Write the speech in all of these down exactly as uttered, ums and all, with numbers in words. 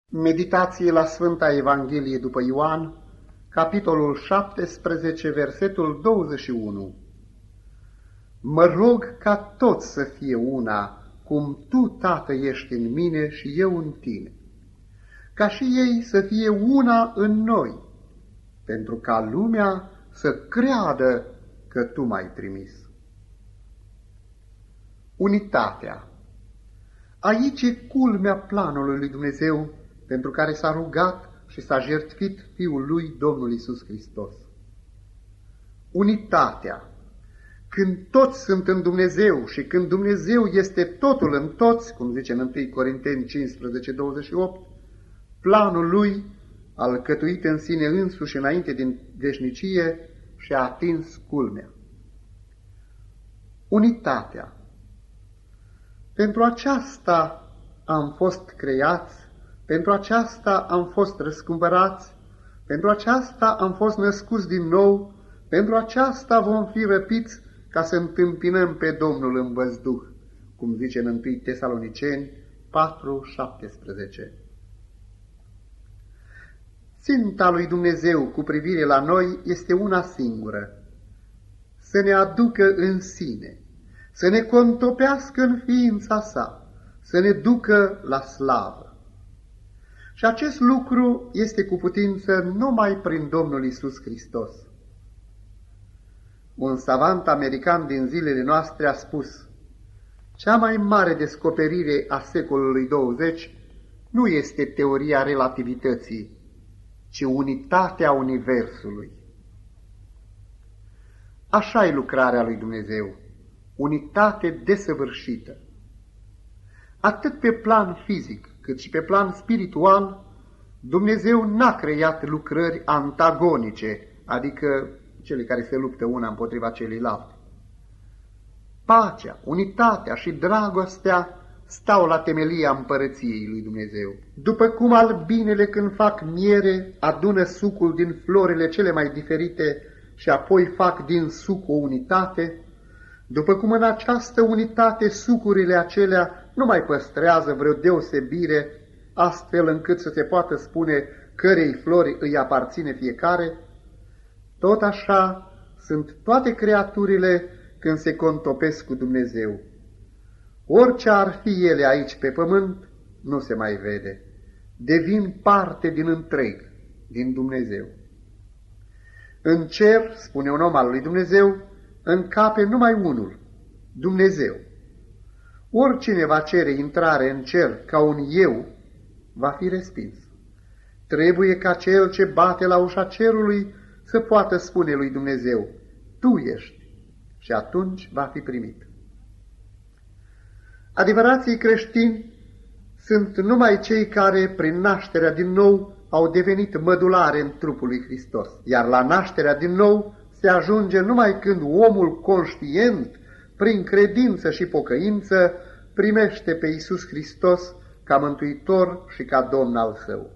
Meditație la Sfânta Evanghelie după Ioan, capitolul șaptesprezece, versetul douăzeci și unu. Mă rog ca toți să fie una, cum Tu, Tată, ești în mine și eu în Tine, ca și ei să fie una în noi, pentru ca lumea să creadă că Tu m-ai trimis. Unitatea. Aici e culmea planului lui Dumnezeu, pentru care s-a rugat și s-a jertfit Fiul lui, Domnul Iisus Hristos. Unitatea. Când toți sunt în Dumnezeu și când Dumnezeu este totul în toți, cum zice în întâi Corinteni cincisprezece, douăzeci și opt, planul lui, alcătuit în sine însuși înainte din veșnicie, și-a atins culmea. Unitatea. Pentru aceasta am fost creați, pentru aceasta am fost răscumpărați, pentru aceasta am fost născuți din nou, pentru aceasta vom fi răpiți ca să întâmpinăm pe Domnul în văzduh, cum zice în întâi Tesaloniceni patru, șaptesprezece. Ținta lui Dumnezeu cu privire la noi este una singură: să ne aducă în sine, să ne contopească în ființa sa, să ne ducă la slavă. Și acest lucru este cu putință numai prin Domnul Iisus Hristos. Un savant american din zilele noastre a spus: cea mai mare descoperire a secolului douăzeci nu este teoria relativității, ci unitatea Universului. Așa e lucrarea lui Dumnezeu, unitate desăvârșită. Atât pe plan fizic, cât și pe plan spiritual, Dumnezeu n-a creat lucrări antagonice, adică cele care se luptă una împotriva celeilalte. Pacea, unitatea și dragostea stau la temelia împărăției lui Dumnezeu. După cum albinele, când fac miere, adună sucul din florile cele mai diferite și apoi fac din suc o unitate, după cum în această unitate sucurile acelea nu mai păstrează vreo deosebire, astfel încât să se poată spune cărei flori îi aparține fiecare, tot așa sunt toate creaturile când se contopesc cu Dumnezeu. Orice ar fi ele aici pe pământ, nu se mai vede. Devin parte din întreg, din Dumnezeu. În cer, spune un om al lui Dumnezeu, încape numai unul, Dumnezeu. Oricine va cere intrare în cer ca un eu, va fi respins. Trebuie ca cel ce bate la ușa cerului să poată spune lui Dumnezeu: Tu ești, și atunci va fi primit. Adevărații creștini sunt numai cei care, prin nașterea din nou, au devenit mădulare în trupul lui Hristos, iar la nașterea din nou se ajunge numai când omul conștient, prin credință și pocăință, primește pe Iisus Hristos ca Mântuitor și ca Domn al său.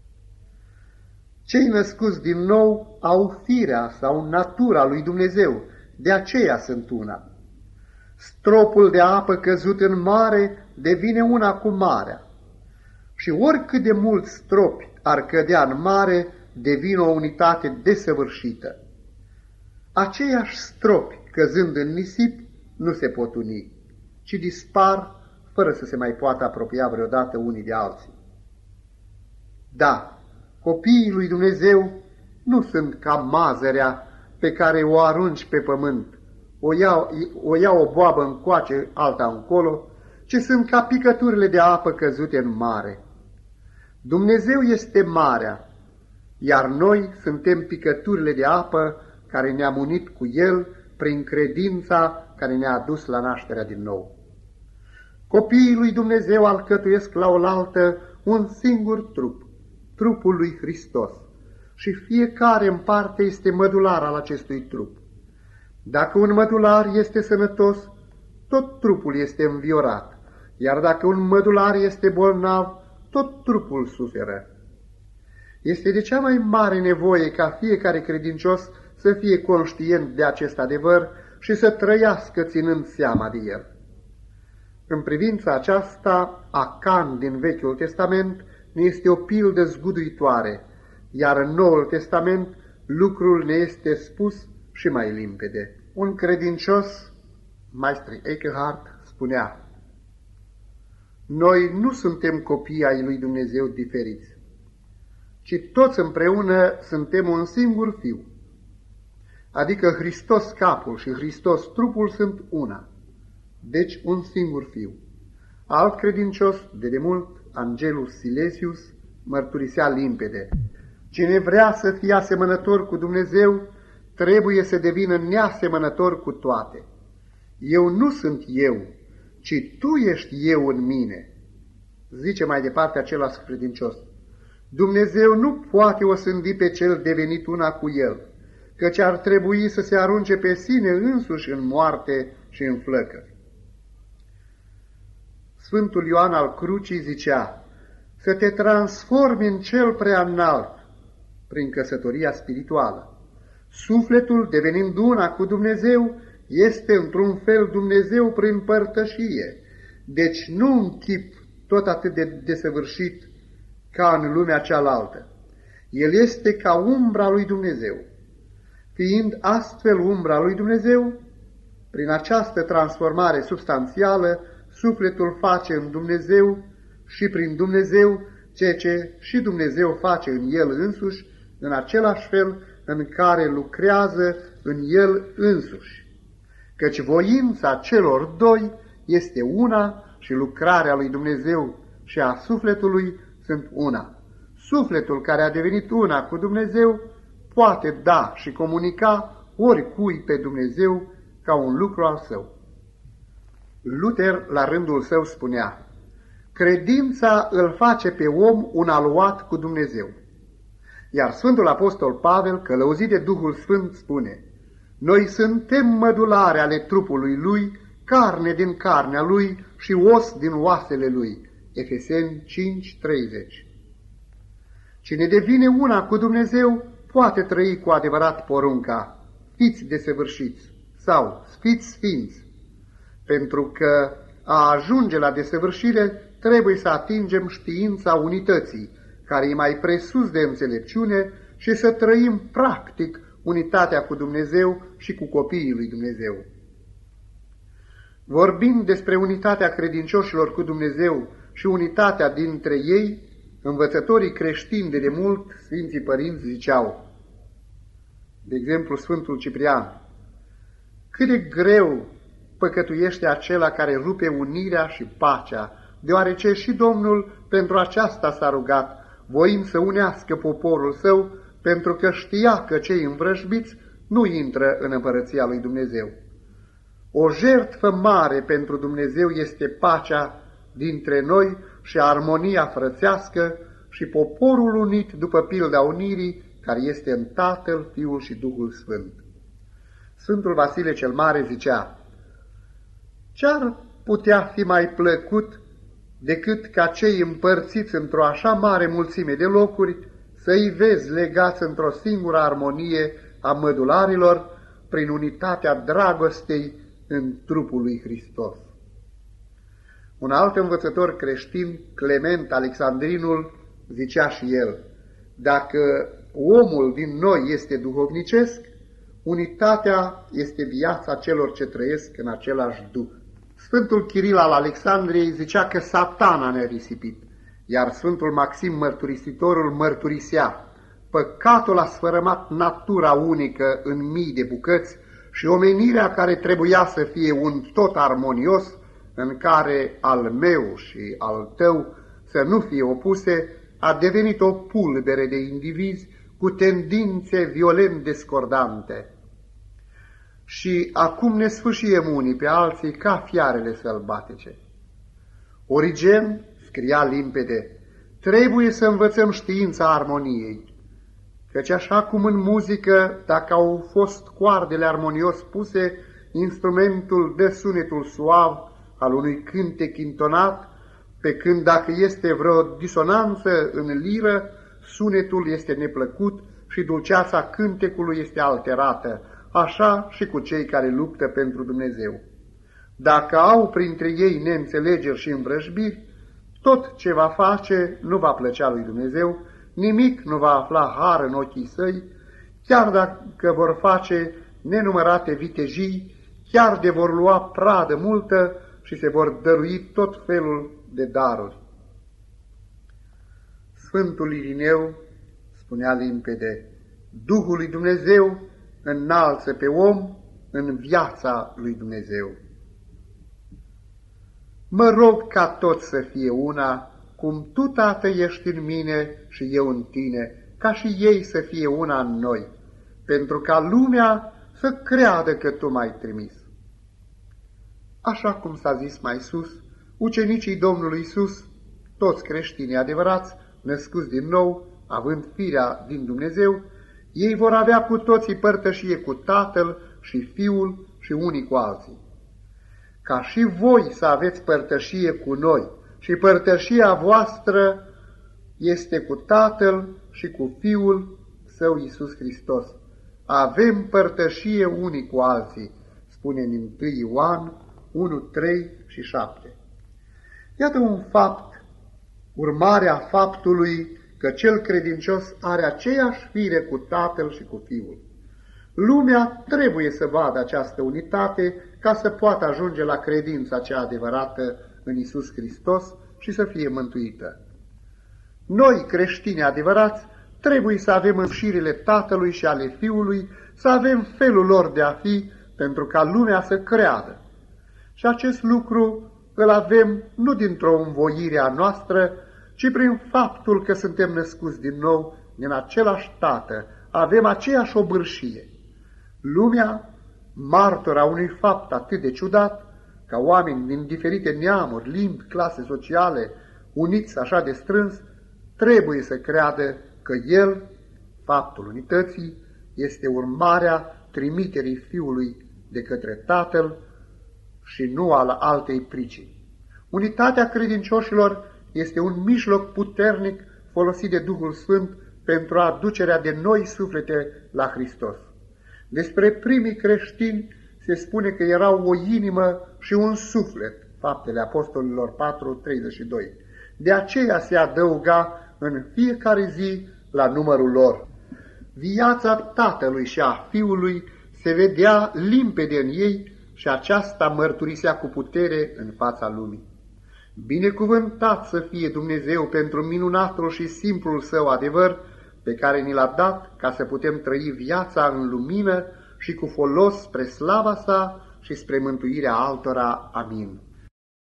Cei născuți din nou au firea sau natura lui Dumnezeu, de aceea sunt una. Stropul de apă căzut în mare devine una cu marea, și oricât de mulți stropi ar cădea în mare, devine o unitate desăvârșită. Aceiași stropi, căzând în nisip, nu se pot uni, ci dispar fără să se mai poată apropia vreodată unii de alții. Da, copiii lui Dumnezeu nu sunt ca mazărea pe care o arunci pe pământ, o ia o, ia o boabă încoace, alta încolo, ci sunt ca picăturile de apă căzute în mare. Dumnezeu este marea, iar noi suntem picăturile de apă care ne-am unit cu El prin credința care ne-a adus la nașterea din nou. Copiii lui Dumnezeu alcătuiesc la oaltă un singur trup, trupul lui Hristos, și fiecare în parte este mădular al acestui trup. Dacă un mădular este sănătos, tot trupul este înviorat, iar dacă un mădular este bolnav, tot trupul suferă. Este de cea mai mare nevoie ca fiecare credincios să fie conștient de acest adevăr și să trăiască ținând seama de el. În privința aceasta, Acan din Vechiul Testament ne este o pildă zguduitoare, iar în Noul Testament lucrul ne este spus și mai limpede. Un credincios, Maestri Eckhart, spunea: noi nu suntem copii ai lui Dumnezeu diferiți, ci toți împreună suntem un singur fiu. Adică Hristos capul și Hristos trupul sunt una, deci un singur fiu. Alt credincios, de demult, Angelus Silesius, mărturisea limpede: cine vrea să fie asemănător cu Dumnezeu, trebuie să devină neasemănător cu toate. Eu nu sunt eu, ci tu ești eu în mine. Zice mai departe același credincios: Dumnezeu nu poate osândi pe cel devenit una cu el, căci ar trebui să se arunce pe sine însuși în moarte și în flăcări. Sfântul Ioan al Crucii zicea: să te transformi în cel prea înalt prin căsătoria spirituală. Sufletul, devenind una cu Dumnezeu, este într-un fel Dumnezeu prin părtășie, deci nu în chip tot atât de desăvârșit ca în lumea cealaltă. El este ca umbra lui Dumnezeu. Fiind astfel umbra lui Dumnezeu, prin această transformare substanțială, sufletul face în Dumnezeu și prin Dumnezeu ceea ce și Dumnezeu face în el însuși, în același fel în care lucrează în el însuși. Căci voința celor doi este una și lucrarea lui Dumnezeu și a sufletului sunt una. Sufletul care a devenit una cu Dumnezeu poate da și comunica oricui pe Dumnezeu ca un lucru al său. Luther, la rândul său, spunea: credința îl face pe om un aluat cu Dumnezeu. Iar Sfântul Apostol Pavel, călăuzit de Duhul Sfânt, spune: noi suntem mădulare ale trupului lui, carne din carnea lui și os din oasele lui. Efeseni cinci treizeci. Cine devine una cu Dumnezeu poate trăi cu adevărat porunca: fiți desăvârșiți sau fiți sfinți, pentru că a ajunge la desăvârșire trebuie să atingem știința unității, care e mai presus de înțelepciune, și să trăim practic unitatea cu Dumnezeu și cu copiii lui Dumnezeu. Vorbind despre unitatea credincioșilor cu Dumnezeu și unitatea dintre ei, învățătorii creștini de demult, Sfinții Părinți, ziceau, de exemplu Sfântul Ciprian: cât de greu păcătuiește acela care rupe unirea și pacea, deoarece și Domnul pentru aceasta s-a rugat, voind să unească poporul său, pentru că știa că cei învrăjbiți nu intră în împărăția lui Dumnezeu. O jertfă mare pentru Dumnezeu este pacea dintre noi și armonia frățească și poporul unit după pilda unirii, care este în Tatăl, Fiul și Duhul Sfânt. Sfântul Vasile cel Mare zicea: ce-ar putea fi mai plăcut decât ca cei împărțiți într-o așa mare mulțime de locuri să-i vezi legați într-o singură armonie a mădularilor prin unitatea dragostei în trupul lui Hristos. Un alt învățător creștin, Clement Alexandrinul, zicea și el: dacă omul din noi este duhovnicesc, unitatea este viața celor ce trăiesc în același duh. Sfântul Chiril al Alexandriei zicea că Satana ne-a risipit, iar Sfântul Maxim Mărturisitorul mărturisea: păcatul a sfărămat natura unică în mii de bucăți și omenirea care trebuia să fie un tot armonios, în care al meu și al tău să nu fie opuse, a devenit o pulbere de indivizi cu tendințe violent discordante. Și acum ne sfâșiem unii pe alții ca fiarele sălbatice. Origen scria limpede: trebuie să învățăm știința armoniei, căci așa cum în muzică, dacă au fost coardele armonios puse, instrumentul dă sunetul suav al unui cântec intonat, pe când dacă este vreo disonanță în liră, sunetul este neplăcut și dulceața cântecului este alterată, așa și cu cei care luptă pentru Dumnezeu. Dacă au printre ei neînțelegeri și învrăjbiri, Tot ce va face nu va plăcea lui Dumnezeu, nimic nu va afla har în ochii săi, chiar dacă vor face nenumărate vitejii, chiar de vor lua pradă multă și se vor dărui tot felul de daruri. Sfântul Irineu spunea limpede: Duhul lui Dumnezeu înalță pe om în viața lui Dumnezeu. Mă rog ca tot să fie una, cum Tu, Tată, ești în mine și eu în Tine, ca și ei să fie una în noi, pentru ca lumea să creadă că Tu m-ai trimis. Așa cum s-a zis mai sus, ucenicii Domnului Iisus, toți creștinii adevărați, născuți din nou, având firea din Dumnezeu, ei vor avea cu toții părtășie cu Tatăl și Fiul și unii cu alții. Ca și voi să aveți părtășie cu noi și părtășia voastră este cu Tatăl și cu Fiul Său Iisus Hristos. Avem părtășie unii cu alții, spune în întâi Ioan unu, trei și șapte. Iată un fapt, urmarea faptului că cel credincios are aceeași fire cu Tatăl și cu Fiul. Lumea trebuie să vadă această unitate ca să poată ajunge la credința cea adevărată în Iisus Hristos și să fie mântuită. Noi, creștini adevărați, trebuie să avem înșirile Tatălui și ale Fiului, să avem felul lor de a fi, pentru ca lumea să creadă. Și acest lucru îl avem nu dintr-o învoire a noastră, ci prin faptul că suntem născuți din nou din același Tată, avem aceeași obârșie. Lumea, martora unui fapt atât de ciudat, ca oameni din diferite neamuri, limbi, clase sociale, uniți așa de strâns, trebuie să creadă că El, faptul unității, este urmarea trimiterii Fiului de către Tatăl și nu al altei pricini. Unitatea credincioșilor este un mijloc puternic folosit de Duhul Sfânt pentru aducerea de noi suflete la Hristos. Despre primii creștini se spune că erau o inimă și un suflet, Faptele Apostolilor patru, treizeci și doi. De aceea se adăuga în fiecare zi la numărul lor. Viața Tatălui și a Fiului se vedea limpede în ei și aceasta mărturisea cu putere în fața lumii. Binecuvântat să fie Dumnezeu pentru minunatul și simplul Său adevăr, pe care ni l-a dat ca să putem trăi viața în lumină și cu folos spre slava Sa și spre mântuirea altora. Amin.